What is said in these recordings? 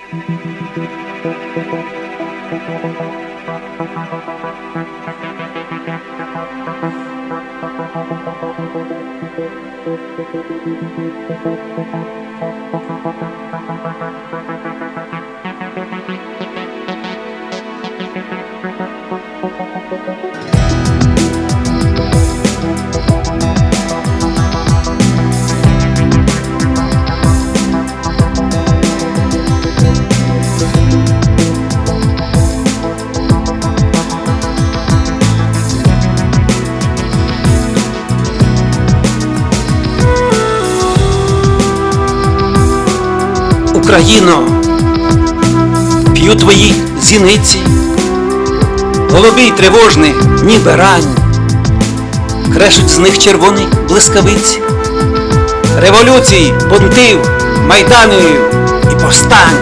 Україно, п'ю твої зіниці, голубий тривожний, ніби рань, крешуть з них червоні блискавиці, революцій, бунтів, майданів і повстань.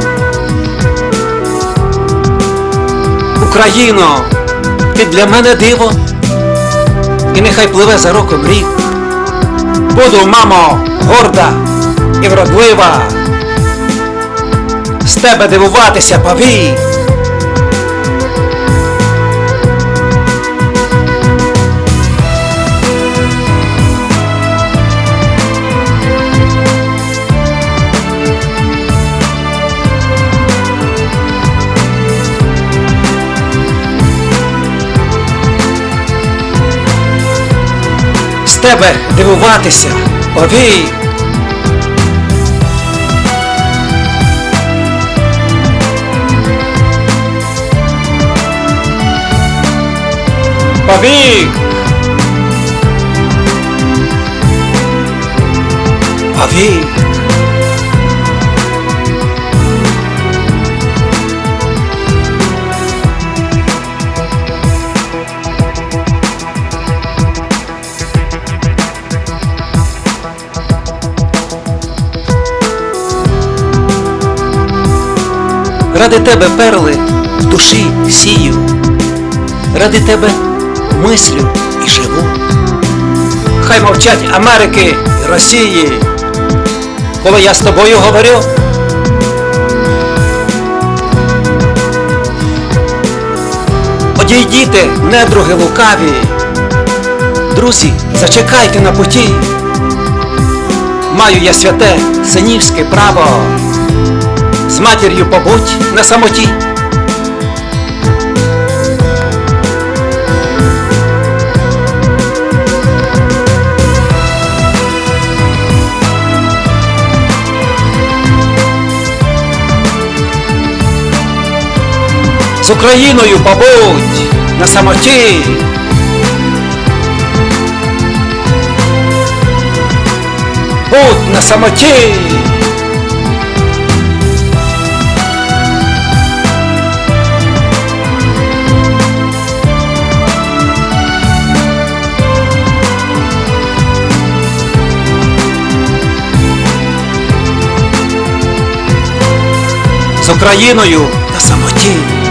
Україно, ти для мене диво, і нехай пливе за роком рік. Буду, мамо, горда і вродлива, з тебе дивуватися повік. З тебе дивуватися повік. Повік! Повік! Ради тебе перли в душі сію, ради тебе мислю і живу. Хай мовчать Америки і Росії, коли я з тобою говорю. Одійдіте, недруги лукаві, друзі, зачекайте на путі. Маю я святе синівське право, з матір'ю побудь на самоті. З Україною побудь на самоті. Будь на самоті. З Україною на самоті.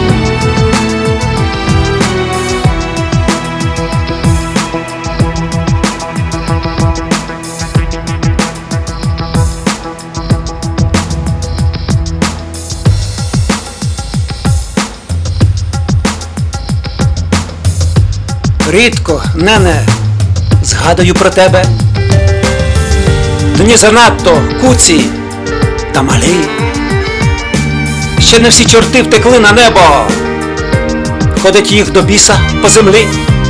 Рідко, нене, згадую про тебе. Дні занадто куці та малі. Ще не всі чорти втекли на небо, ходить їх до біса по землі.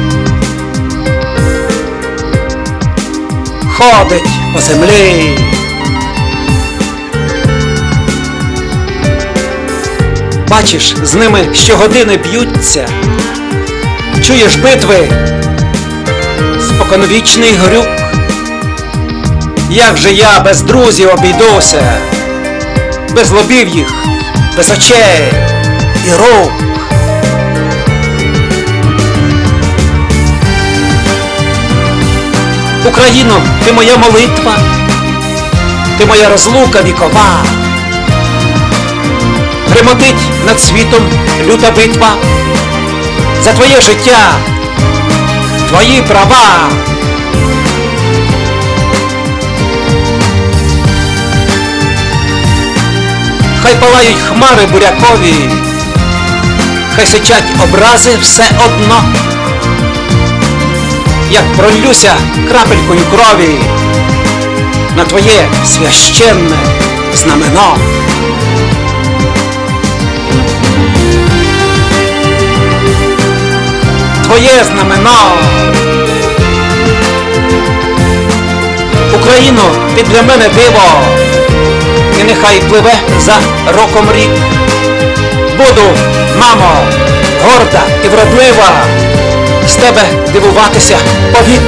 Ходить по землі. Бачиш, з ними щогодини б'ються. Чуєш битви, споконвічний грюк. Як же я без друзів обійдуся, без лобів їх, без очей і рук. Україно, ти моя молитва, ти моя розлука вікова. Гремотить над світом люта битва за твоє життя, твої права. хай палають хмари бурякові, хай сичать образи все одно, як пролюся крапелькою крові на твоє священне знамено. Твоє знамено. Україно, ти для мене диво, і нехай пливе за роком рік. Буду, мамо, горда і вродлива, з тебе дивуватися повік.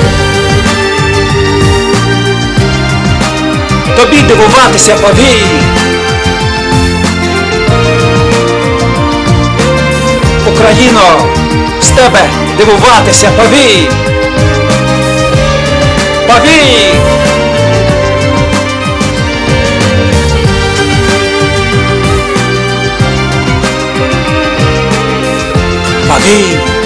Тобі дивуватися повік. Україно, з тебе дивуватися повік. Повік! Повік!